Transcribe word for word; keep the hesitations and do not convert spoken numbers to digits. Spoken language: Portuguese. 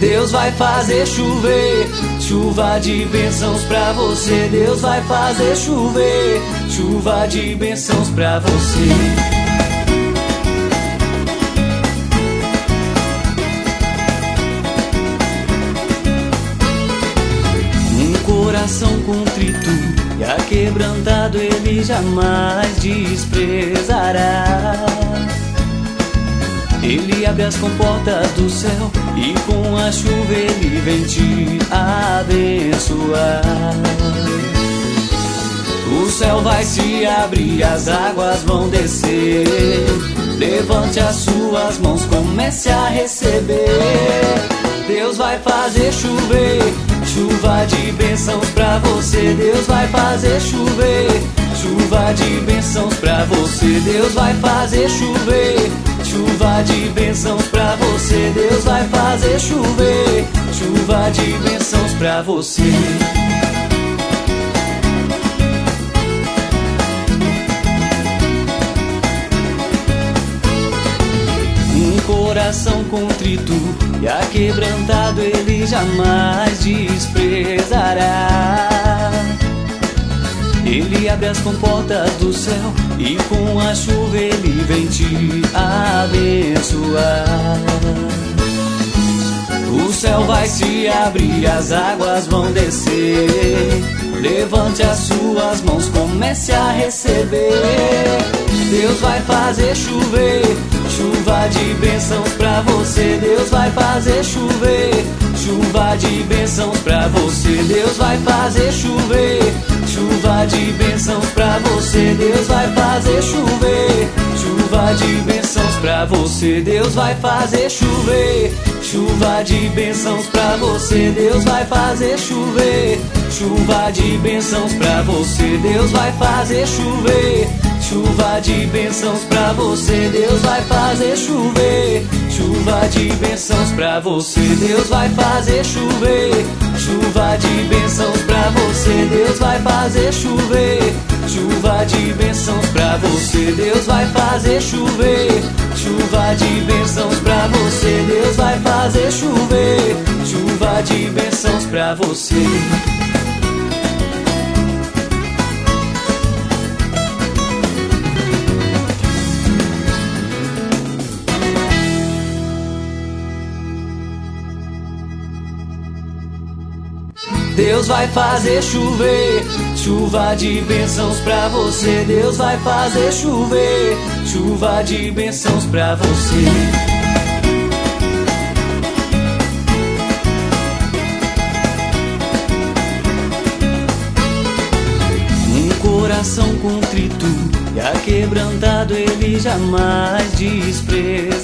Deus vai fazer chover, chuva de bênçãos pra você. Deus vai fazer chover, chuva de bênçãos pra você. Coração contrito e aquebrantado Ele jamais desprezará. Ele abre as comportas do céu e com a chuva Ele vem te abençoar. O céu vai se abrir, as águas vão descer. Levante as suas mãos, comece a receber. Deus vai fazer chover, chuva de bênçãos pra você. Deus vai fazer chover, chuva de bênçãos pra você. Deus vai fazer chover, chuva de bênçãos pra você. Deus vai fazer chover, chuva de bênçãos pra você. Coração contrito e aquebrantado Ele jamais desprezará. Ele abre as comportas do céu e com a chuva Ele vem te abençoar. O céu vai se abrir, as águas vão descer. Levante as suas mãos, comece a receber. Deus vai fazer chover, chuva de bênçãos pra você. Deus vai fazer chover, chuva de bênçãos pra você. Deus vai fazer chover, chuva de bênçãos pra você. Deus vai fazer chover, chuva de bênçãos pra você. Deus vai fazer chover, chuva de bênçãos pra você. Deus vai fazer chover, chuva de bênçãos pra você. Deus vai fazer chover, chuva de bênçãos pra você. Deus vai fazer chover, chuva de bênçãos pra você. Deus vai fazer chover, chuva de bênçãos pra você. Deus vai fazer chover, chuva de bênçãos pra você. Deus vai fazer chover, chuva de bênçãos pra você. Deus vai fazer chover, chuva de bênçãos pra você. Deus vai fazer chover, chuva de bênçãos pra você. Deus vai fazer chover, chuva de bênçãos pra você. Um coração contrito e aquebrantado Ele jamais despreza.